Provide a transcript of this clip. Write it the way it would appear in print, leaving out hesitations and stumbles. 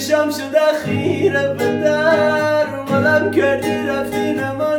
چشم شده خیره به در ولم کردی رفتی نما